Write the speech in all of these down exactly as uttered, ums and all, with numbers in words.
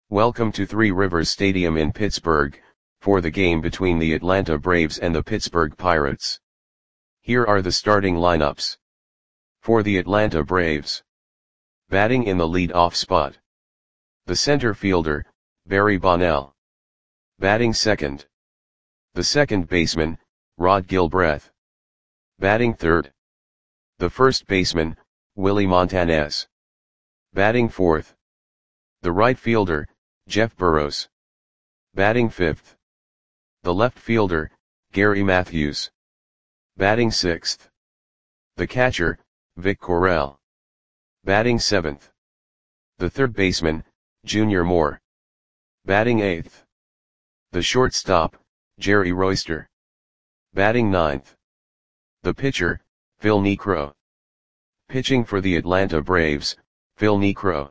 Welcome to Three Rivers Stadium in Pittsburgh, for the game between the Atlanta Braves and the Pittsburgh Pirates. Here are the starting lineups. For the Atlanta Braves. Batting in the lead-off spot. The center fielder, Barry Bonnell. Batting second. The second baseman, Rod Gilbreth. Batting third. The first baseman, Willie Montanez. Batting fourth. The right fielder, Jeff Burroughs. Batting fifth. The left fielder, Gary Matthews. Batting sixth. The catcher, Vic Correll. Batting seventh. The third baseman, Junior Moore. Batting eighth. The shortstop, Jerry Royster. Batting ninth. The pitcher, Phil Niekro. Pitching for the Atlanta Braves, Phil Niekro.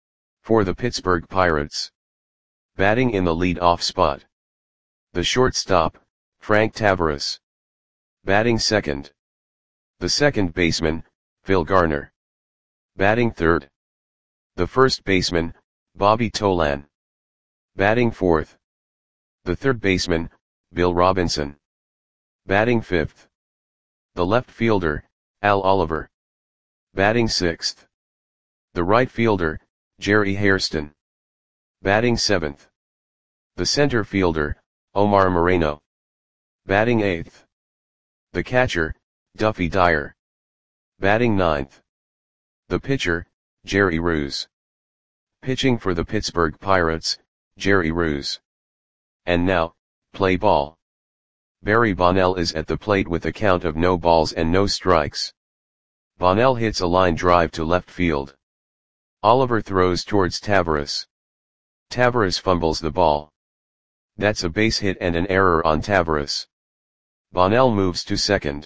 For the Pittsburgh Pirates. Batting in the lead-off spot. The shortstop, Frank Taveras. Batting second. The second baseman, Phil Garner. Batting third. The first baseman, Bobby Tolan. Batting fourth. The third baseman, Bill Robinson. Batting fifth. The left fielder, Al Oliver. Batting sixth. The right fielder, Jerry Hairston. Batting seventh. The center fielder, Omar Moreno. Batting eighth. The catcher, Duffy Dyer. Batting ninth. The pitcher, Jerry Roos. Pitching for the Pittsburgh Pirates, Jerry Roos. And now, play ball. Barry Bonnell is at the plate with a count of no balls and no strikes. Bonnell hits a line drive to left field. Oliver throws towards Taveras. Taveras fumbles the ball. That's a base hit and an error on Taveras. Bonnell moves to second.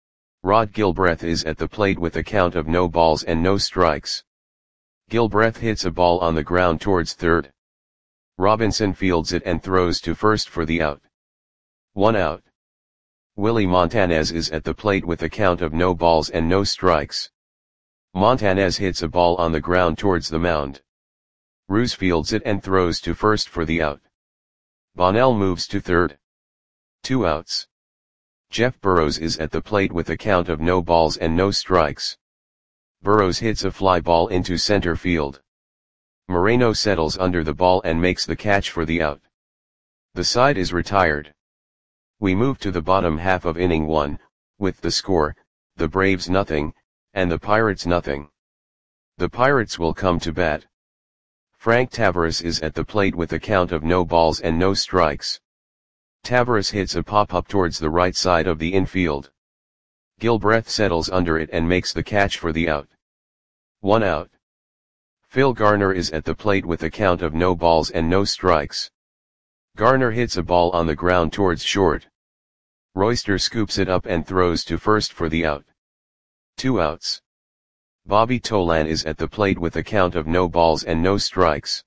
Rod Gilbreth is at the plate with a count of no balls and no strikes. Gilbreth hits a ball on the ground towards third. Robinson fields it and throws to first for the out. One out. Willie Montanez is at the plate with a count of no balls and no strikes. Montanez hits a ball on the ground towards the mound. Roos fields it and throws to first for the out. Bonnell moves to third. Two outs. Jeff Burroughs is at the plate with a count of no balls and no strikes. Burroughs hits a fly ball into center field. Moreno settles under the ball and makes the catch for the out. The side is retired. We move to the bottom half of inning one, with the score, the Braves nothing, and the Pirates nothing. The Pirates will come to bat. Frank Taveras is at the plate with a count of no balls and no strikes. Taveras hits a pop-up towards the right side of the infield. Gilbreth settles under it and makes the catch for the out. One out. Phil Garner is at the plate with a count of no balls and no strikes. Garner hits a ball on the ground towards short. Royster scoops it up and throws to first for the out. Two outs. Bobby Tolan is at the plate with a count of no balls and no strikes.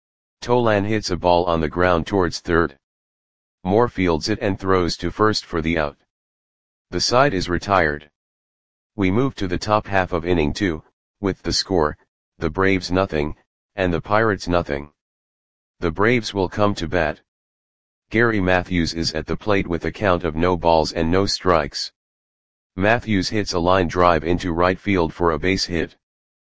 Tolan hits a ball on the ground towards third. Moore fields it and throws to first for the out. The side is retired. We move to the top half of inning two, with the score, the Braves nothing, and the Pirates nothing. The Braves will come to bat. Gary Matthews is at the plate with a count of no balls and no strikes. Matthews hits a line drive into right field for a base hit.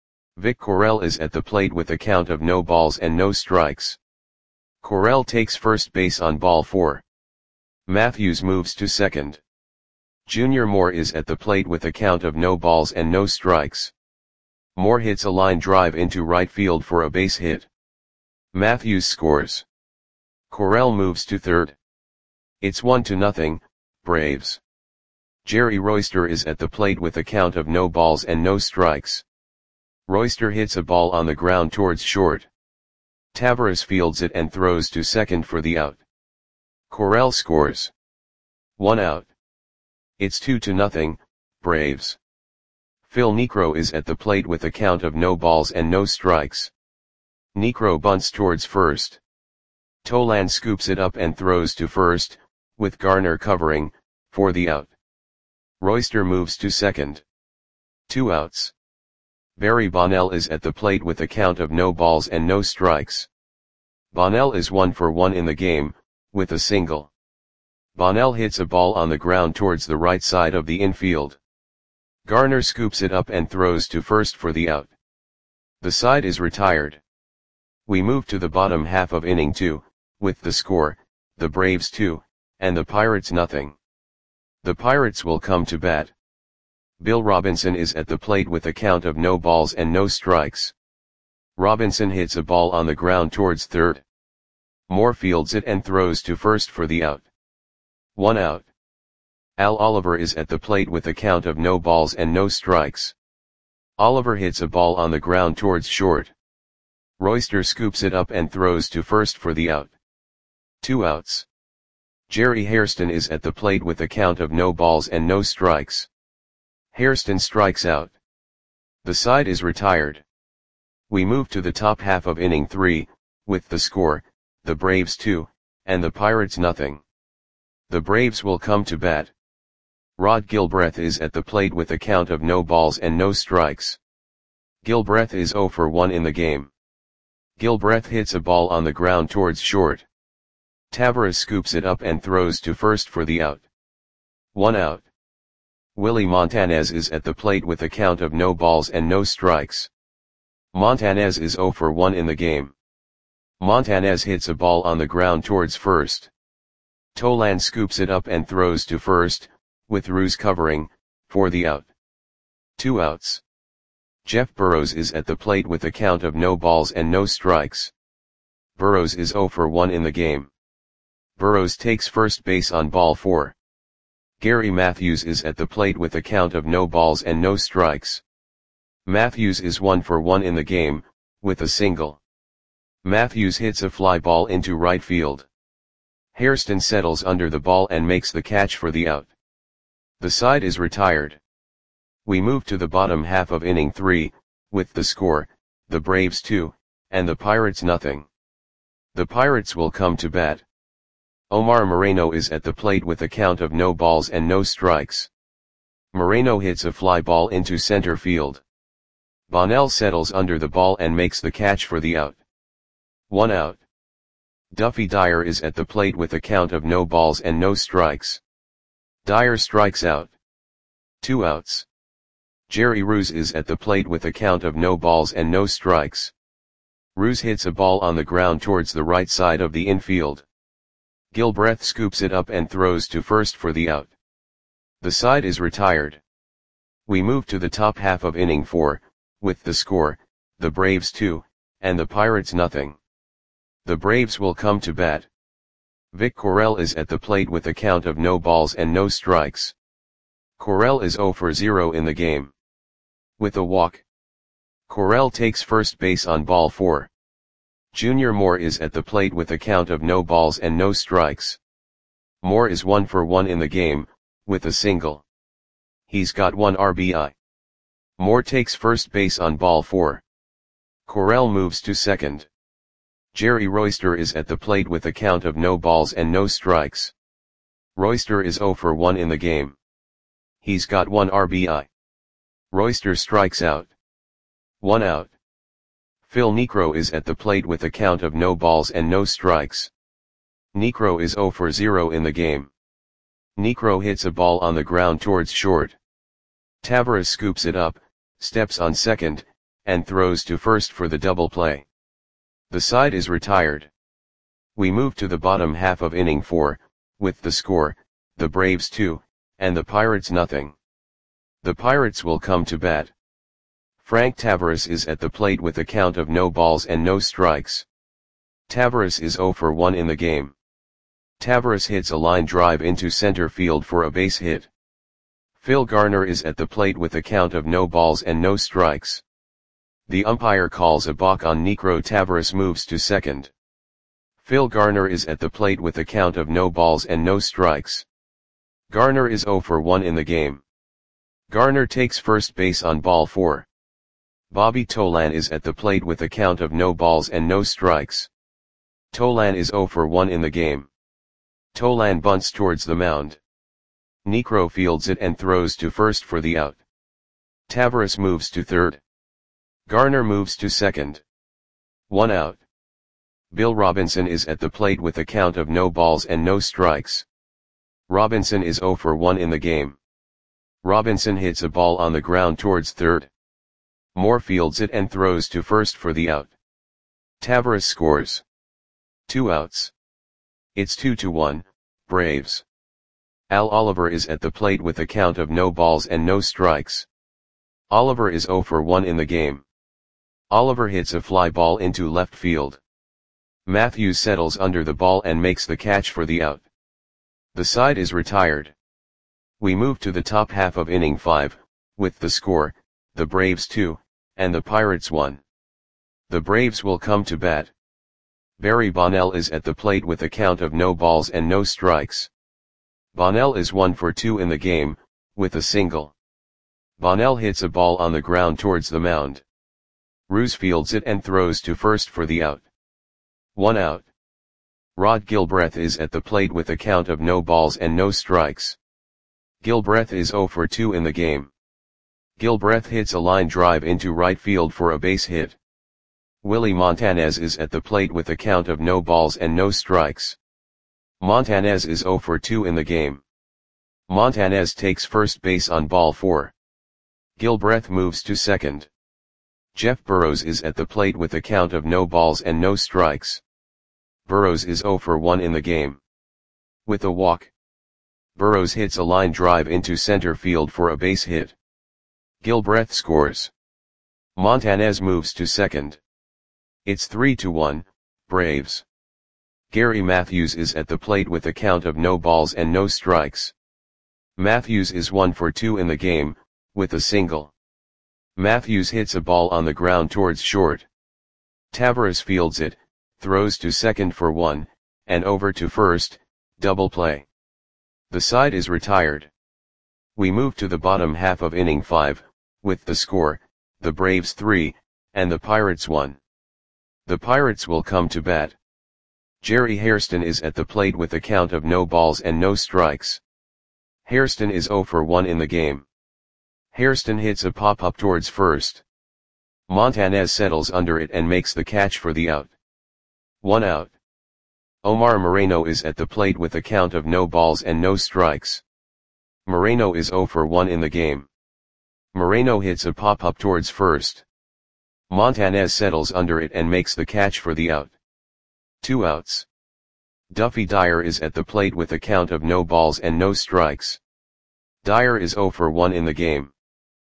Vic Correll is at the plate with a count of no balls and no strikes. Correll takes first base on ball four. Matthews moves to second. Junior Moore is at the plate with a count of no balls and no strikes. Moore hits a line drive into right field for a base hit. Matthews scores. Correll moves to third. It's one to nothing, Braves. Jerry Royster is at the plate with a count of no balls and no strikes. Royster hits a ball on the ground towards short. Taveras fields it and throws to second for the out. Correll scores. One out. It's two to nothing, Braves. Phil Niekro is at the plate with a count of no balls and no strikes. Niekro bunts towards first. Tolan scoops it up and throws to first, with Garner covering, for the out. Royster moves to second. Two outs. Barry Bonnell is at the plate with a count of no balls and no strikes. Bonnell is one for one in the game, with a single. Bonnell hits a ball on the ground towards the right side of the infield. Garner scoops it up and throws to first for the out. The side is retired. We move to the bottom half of inning two, with the score, the Braves two, and the Pirates nothing. The Pirates will come to bat. Bill Robinson is at the plate with a count of no balls and no strikes. Robinson hits a ball on the ground towards third. Moore fields it and throws to first for the out. One out. Al Oliver is at the plate with a count of no balls and no strikes. Oliver hits a ball on the ground towards short. Royster scoops it up and throws to first for the out. Two outs. Jerry Hairston is at the plate with a count of no balls and no strikes. Hairston strikes out. The side is retired. We move to the top half of inning three, with the score, the Braves two, and the Pirates nothing. The Braves will come to bat. Rod Gilbreth is at the plate with a count of no balls and no strikes. Gilbreth is oh for one in the game. Gilbreth hits a ball on the ground towards short. Tavares scoops it up and throws to first for the out. One out. Willie Montanez is at the plate with a count of no balls and no strikes. Montanez is oh for one in the game. Montanez hits a ball on the ground towards first. Tolan scoops it up and throws to first, with Ruse covering, for the out. Two outs. Jeff Burrows is at the plate with a count of no balls and no strikes. Burrows is oh for one in the game. Burrows takes first base on ball four. Gary Matthews is at the plate with a count of no balls and no strikes. Matthews is one for one in the game, with a single. Matthews hits a fly ball into right field. Hairston settles under the ball and makes the catch for the out. The side is retired. We move to the bottom half of inning three, with the score, the Braves two, and the Pirates nothing. The Pirates will come to bat. Omar Moreno is at the plate with a count of no balls and no strikes. Moreno hits a fly ball into center field. Bonnell settles under the ball and makes the catch for the out. One out. Duffy Dyer is at the plate with a count of no balls and no strikes. Dyer strikes out. Two outs. Jerry Ruse is at the plate with a count of no balls and no strikes. Ruse hits a ball on the ground towards the right side of the infield. Gilbreth scoops it up and throws to first for the out. The side is retired. We move to the top half of inning four, with the score, the Braves two, and the Pirates nothing. The Braves will come to bat. Vic Correll is at the plate with a count of no balls and no strikes. Correll is oh for zero in the game. With a walk. Correll takes first base on ball four. Junior Moore is at the plate with a count of no balls and no strikes. Moore is one for one in the game, with a single. He's got one R B I. Moore takes first base on ball four. Correll moves to second. Jerry Royster is at the plate with a count of no balls and no strikes. Royster is oh for one in the game. He's got one R B I. Royster strikes out. One out. Phil Niekro is at the plate with a count of no balls and no strikes. Niekro is oh for zero in the game. Niekro hits a ball on the ground towards short. Tavares scoops it up, steps on second, and throws to first for the double play. The side is retired. We move to the bottom half of inning four, with the score, the Braves two, and the Pirates nothing. The Pirates will come to bat. Frank Tavares is at the plate with a count of no balls and no strikes. Tavares is oh for one in the game. Tavares hits a line drive into center field for a base hit. Phil Garner is at the plate with a count of no balls and no strikes. The umpire calls a balk on Niekro. Tavares moves to second. Phil Garner is at the plate with a count of no balls and no strikes. Garner is oh for one in the game. Garner takes first base on ball four. Bobby Tolan is at the plate with a count of no balls and no strikes. Tolan is oh for one in the game. Tolan bunts towards the mound. Niekro fields it and throws to first for the out. Tavares moves to third. Garner moves to second. One out. Bill Robinson is at the plate with a count of no balls and no strikes. Robinson is zero for one in the game. Robinson hits a ball on the ground towards third. Moore fields it and throws to first for the out. Taveras scores. Two outs. It's two to one, Braves. Al Oliver is at the plate with a count of no balls and no strikes. Oliver is zero for one in the game. Oliver hits a fly ball into left field. Matthews settles under the ball and makes the catch for the out. The side is retired. We move to the top half of inning five, with the score, the Braves two, and the Pirates one. The Braves will come to bat. Barry Bonnell is at the plate with a count of no balls and no strikes. Bonnell is one for two in the game, with a single. Bonnell hits a ball on the ground towards the mound. Ruse fields it and throws to first for the out. One out. Rod Gilbreth is at the plate with a count of no balls and no strikes. Gilbreth is zero for two in the game. Gilbreth hits a line drive into right field for a base hit. Willie Montanez is at the plate with a count of no balls and no strikes. Montanez is zero for two in the game. Montanez takes first base on ball four. Gilbreth moves to second. Jeff Burrows is at the plate with a count of no balls and no strikes. Burrows is zero for one in the game. With a walk. Burrows hits a line drive into center field for a base hit. Gilbreth scores. Montanez moves to second. It's three to one, Braves. Gary Matthews is at the plate with a count of no balls and no strikes. Matthews is one for two in the game, with a single. Matthews hits a ball on the ground towards short. Taveras fields it, throws to second for one, and over to first, double play. The side is retired. We move to the bottom half of inning five, with the score, the Braves three, and the Pirates one. The Pirates will come to bat. Jerry Hairston is at the plate with a count of no balls and no strikes. Hairston is zero for one in the game. Hairston hits a pop-up towards first. Montanez settles under it and makes the catch for the out. One out. Omar Moreno is at the plate with a count of no balls and no strikes. Moreno is zero for one in the game. Moreno hits a pop-up towards first. Montanez settles under it and makes the catch for the out. Two outs. Duffy Dyer is at the plate with a count of no balls and no strikes. Dyer is zero for one in the game.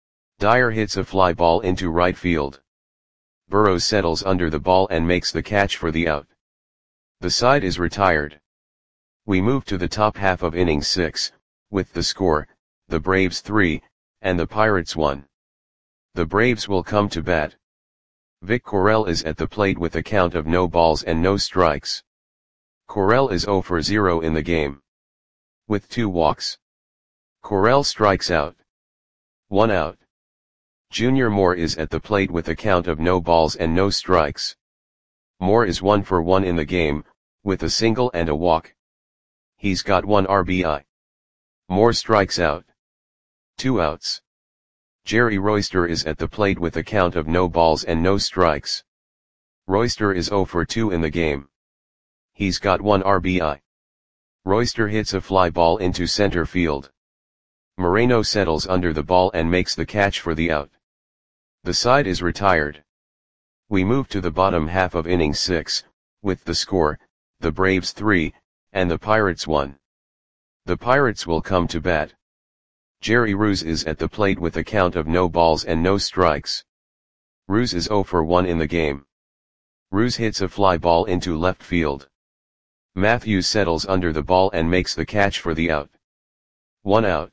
Dyer hits a fly ball into right field. Burrows settles under the ball and makes the catch for the out. The side is retired. We move to the top half of inning six, with the score, the Braves three, and the Pirates one. The Braves will come to bat. Vic Correll is at the plate with a count of no balls and no strikes. Correll is zero for zero in the game. With two walks. Correll strikes out. One out. Junior Moore is at the plate with a count of no balls and no strikes. Moore is one for one in the game, with a single and a walk. He's got one R B I. Moore strikes out. Two outs. Jerry Royster is at the plate with a count of no balls and no strikes. Royster is zero for two in the game. He's got one R B I. Royster hits a fly ball into center field. Moreno settles under the ball and makes the catch for the out. The side is retired. We move to the bottom half of inning six, with the score, the Braves three, and the Pirates one. The Pirates will come to bat. Jerry Ruse is at the plate with a count of no balls and no strikes. Ruse is zero for one in the game. Ruse hits a fly ball into left field. Matthews settles under the ball and makes the catch for the out. One out.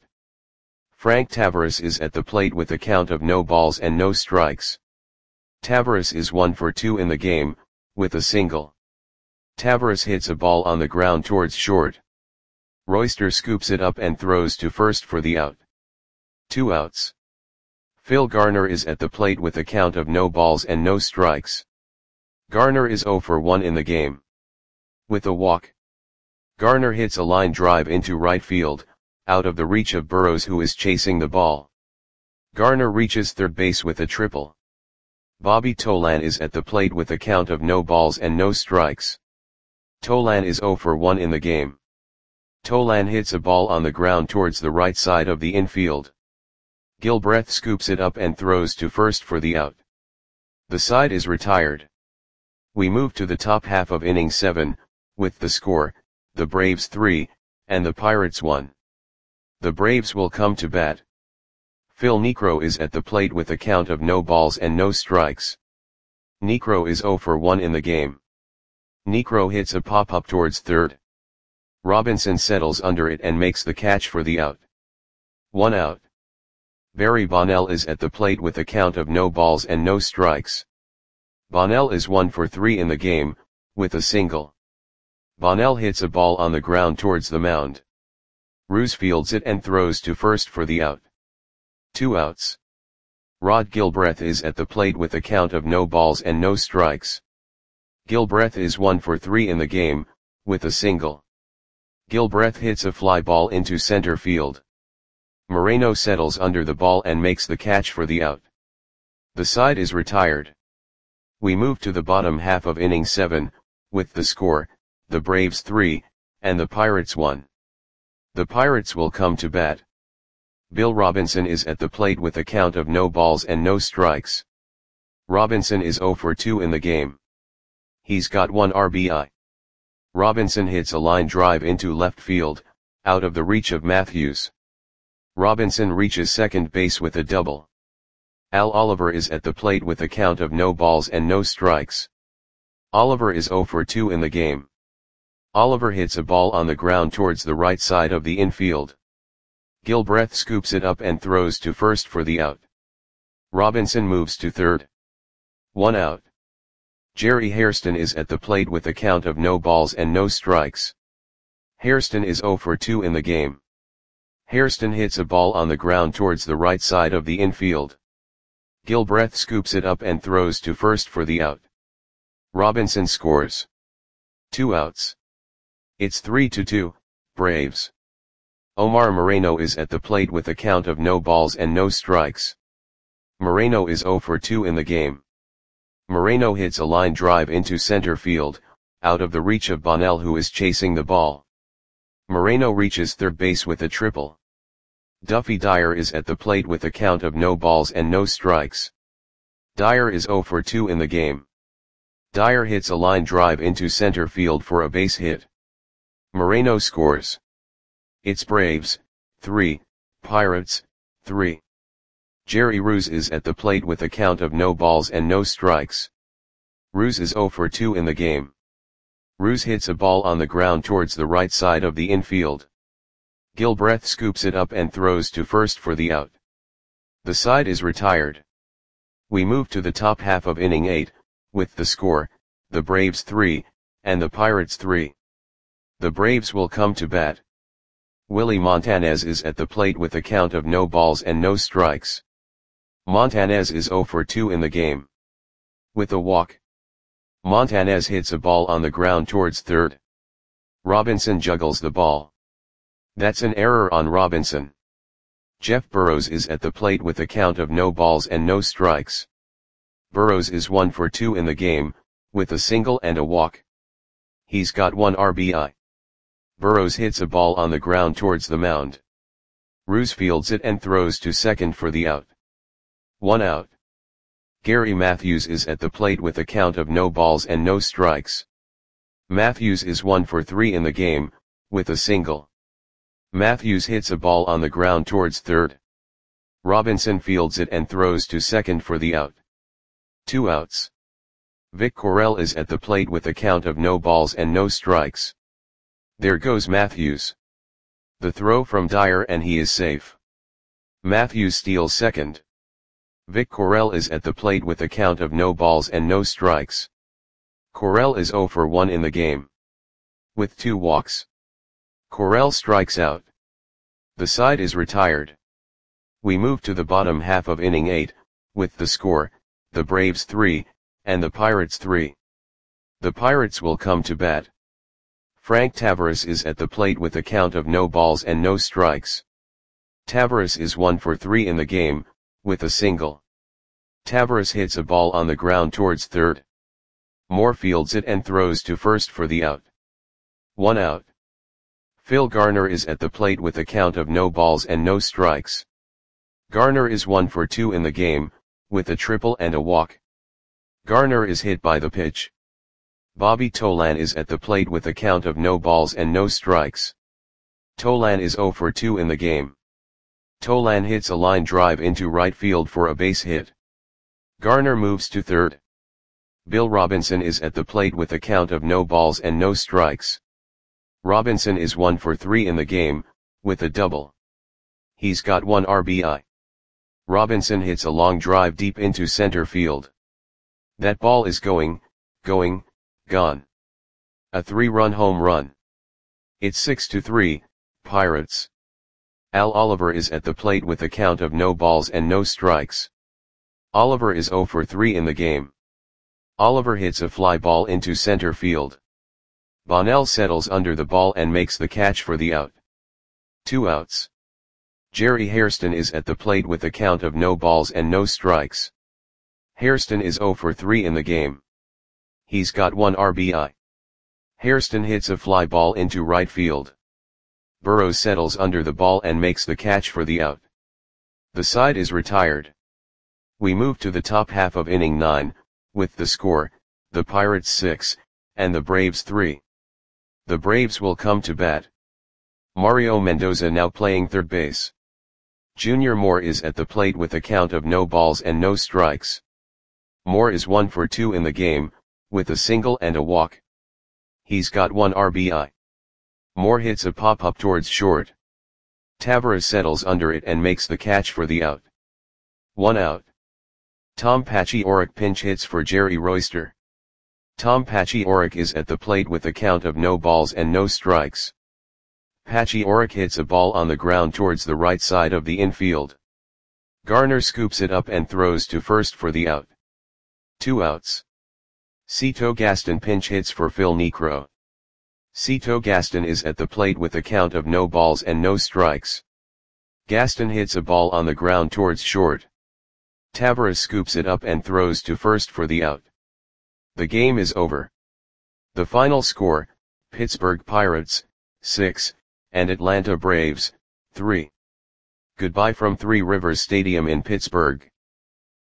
Frank Taveras is at the plate with a count of no balls and no strikes. Taveras is one for two in the game, with a single. Taveras hits a ball on the ground towards short. Royster scoops it up and throws to first for the out. Two outs. Phil Garner is at the plate with a count of no balls and no strikes. Garner is zero for one in the game. With a walk. Garner hits a line drive into right field, out of the reach of Burrows who is chasing the ball. Garner reaches third base with a triple. Bobby Tolan is at the plate with a count of no balls and no strikes. Tolan is zero for one in the game. Tolan hits a ball on the ground towards the right side of the infield. Gilbreth scoops it up and throws to first for the out. The side is retired. We move to the top half of inning seven, with the score, the Braves three, and the Pirates one. The Braves will come to bat. Phil Niekro is at the plate with a count of no balls and no strikes. Niekro is zero for one in the game. Niekro hits a pop-up towards third. Robinson settles under it and makes the catch for the out. One out. Barry Bonnell is at the plate with a count of no balls and no strikes. Bonnell is one for three in the game, with a single. Bonnell hits a ball on the ground towards the mound. Roos fields it and throws to first for the out. Two outs. Rod Gilbreth is at the plate with a count of no balls and no strikes. Gilbreth is one for three in the game, with a single. Gilbreth hits a fly ball into center field. Moreno settles under the ball and makes the catch for the out. The side is retired. We move to the bottom half of inning seven, with the score, the Braves three, and the Pirates one. The Pirates will come to bat. Bill Robinson is at the plate with a count of no balls and no strikes. Robinson is zero for two in the game. He's got one R B I. Robinson hits a line drive into left field, out of the reach of Matthews. Robinson reaches second base with a double. Al Oliver is at the plate with a count of no balls and no strikes. Oliver is zero for two in the game. Oliver hits a ball on the ground towards the right side of the infield. Gilbreth scoops it up and throws to first for the out. Robinson moves to third. One out. Jerry Hairston is at the plate with a count of no balls and no strikes. Hairston is zero for two in the game. Hairston hits a ball on the ground towards the right side of the infield. Gilbreth scoops it up and throws to first for the out. Robinson scores. Two outs. It's three to two, Braves. Omar Moreno is at the plate with a count of no balls and no strikes. Moreno is zero for two in the game. Moreno hits a line drive into center field, out of the reach of Bonnell, who is chasing the ball. Moreno reaches third base with a triple. Duffy Dyer is at the plate with a count of no balls and no strikes. Dyer is zero for two in the game. Dyer hits a line drive into center field for a base hit. Moreno scores. It's Braves, three, Pirates, three. Jerry Roos is at the plate with a count of no balls and no strikes. Roos is zero for two in the game. Roos hits a ball on the ground towards the right side of the infield. Gilbreth scoops it up and throws to first for the out. The side is retired. We move to the top half of inning eight, with the score, the Braves three, and the Pirates three. The Braves will come to bat. Willie Montanez is at the plate with a count of no balls and no strikes. Montanez is zero for two in the game. With a walk. Montanez hits a ball on the ground towards third. Robinson juggles the ball. That's an error on Robinson. Jeff Burrows is at the plate with a count of no balls and no strikes. Burrows is one for two in the game, with a single and a walk. He's got one R B I. Burrows hits a ball on the ground towards the mound. Roos fields it and throws to second for the out. One out. Gary Matthews is at the plate with a count of no balls and no strikes. Matthews is one for three in the game, with a single. Matthews hits a ball on the ground towards third. Robinson fields it and throws to second for the out. Two outs. Vic Correll is at the plate with a count of no balls and no strikes. There goes Matthews. The throw from Dyer and he is safe. Matthews steals second. Vic Correll is at the plate with a count of no balls and no strikes. Correll is zero for one in the game. With two walks. Correll strikes out. The side is retired. We move to the bottom half of inning eight, with the score, the Braves three, and the Pirates three. The Pirates will come to bat. Frank Tavares is at the plate with a count of no balls and no strikes. Tavares is one for three in the game, with a single. Tavares hits a ball on the ground towards third. Moore fields it and throws to first for the out. One out. Phil Garner is at the plate with a count of no balls and no strikes. Garner is one for two in the game, with a triple and a walk. Garner is hit by the pitch. Bobby Tolan is at the plate with a count of no balls and no strikes. Tolan is zero for two in the game. Tolan hits a line drive into right field for a base hit. Garner moves to third. Bill Robinson is at the plate with a count of no balls and no strikes. Robinson is one for three in the game, with a double. He's got one R B I. Robinson hits a long drive deep into center field. That ball is going, going, gone. A three-run home run. It's six to three, Pirates. Al Oliver is at the plate with a count of no balls and no strikes. Oliver is zero for three in the game. Oliver hits a fly ball into center field. Bonnell settles under the ball and makes the catch for the out. Two outs. Jerry Hairston is at the plate with a count of no balls and no strikes. Hairston is zero for three in the game. He's got one R B I. Hairston hits a fly ball into right field. Burrows settles under the ball and makes the catch for the out. The side is retired. We move to the top half of inning nine, with the score, the Pirates six, and the Braves three. The Braves will come to bat. Mario Mendoza now playing third base. Junior Moore is at the plate with a count of no balls and no strikes. Moore is one for two in the game, with a single and a walk. He's got one R B I. Moore hits a pop-up towards short. Tavares settles under it and makes the catch for the out. One out. Tom Paciorek pinch hits for Jerry Royster. Tom Paciorek is at the plate with a count of no balls and no strikes. Paciorek hits a ball on the ground towards the right side of the infield. Garner scoops it up and throws to first for the out. Two outs. Cito Gaston pinch hits for Phil Niekro. Cito Gaston is at the plate with a count of no balls and no strikes. Gaston hits a ball on the ground towards short. Tavares scoops it up and throws to first for the out. The game is over. The final score, Pittsburgh Pirates, six, and Atlanta Braves, three. Goodbye from Three Rivers Stadium in Pittsburgh.